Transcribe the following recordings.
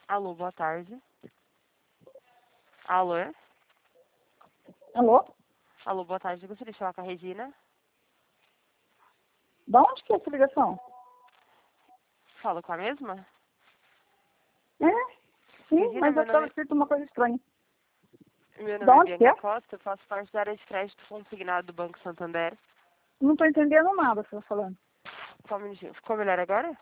Alô, boa tarde. Alô? Alô? Alô, boa tarde. Eu gostaria de falar com a Regina. Da onde que é essa ligação? Falo com a mesma? É? Sim, Regina, mas eu estava escrito uma coisa estranha. meu Da nome é onde que Bianca é? Costa, eu faço parte da área de crédito consignado do Banco Santander. Não estou entendendo nada que você está falando. Só um minutinho. Ficou melhor agora?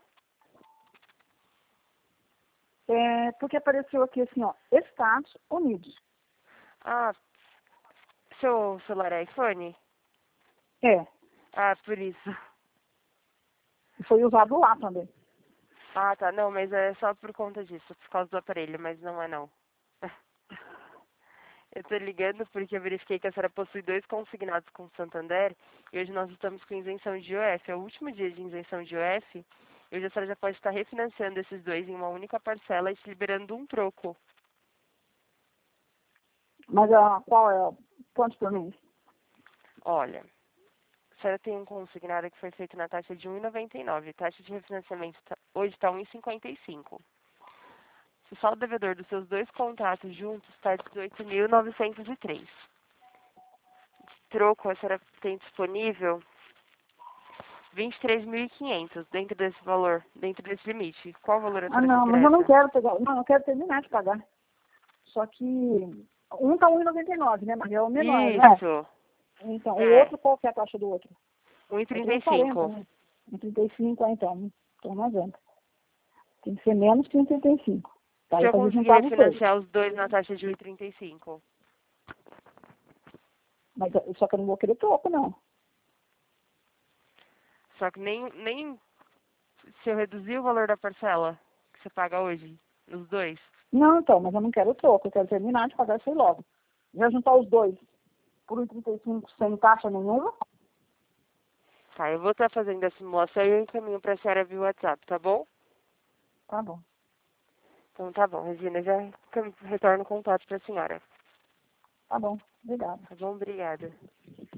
É, porque apareceu aqui assim, ó, Estados Unidos. Ah, seu celular é iPhone? É, Ah, por isso. e foi usado lá também. Ah, tá. Não, mas é só por conta disso, por causa do aparelho, mas não é não. Eu tô ligando porque eu verifiquei que a senhora possui dois consignados com o Santander e hoje nós estamos com isenção de IOF. É o último dia de isenção de IOF e hoje a senhora já pode estar refinanciando esses dois em uma única parcela e te liberando um troco. Mas qual é? Quantos por mês? Olha, a senhora tem um consignado que foi feito na taxa de 1,99. Taxa de refinanciamento hoje está 1,55. O saldo devedor dos seus dois contratos juntos está 18.903. Troco a senhora tem disponível 23.500 dentro desse valor, dentro desse limite. Qual valor a Ah, senhora se não, mas eu não interessa? quero pegar. Não, eu quero terminar de pagar. Só que um tá 1,99, né? Mas é o menor, né? Isso. Então, o É. outro, qual que é a taxa do outro? O outro é 1,40, 1,35. né? 1,35, então. Então não adianta. Tem que ser menos que 1,35. Tá, Se eu eu fazer conseguir juntar os dois. refinanciar os dois na taxa de 1,35. Mas só que eu não vou querer troco, não. Só que nem se eu reduzir o valor da parcela que você paga hoje, nos dois. Não, então, mas eu não quero troco. Eu quero terminar de pagar isso aí logo. Já juntar os dois por 1,35 sem taxa nenhuma? Tá, eu vou estar fazendo a simulação e eu encaminho pra senhora via WhatsApp, tá bom? Tá bom. Então tá bom, Regina, já retorno o contato pra senhora. Tá bom. Obrigada. Tá bom? Obrigada.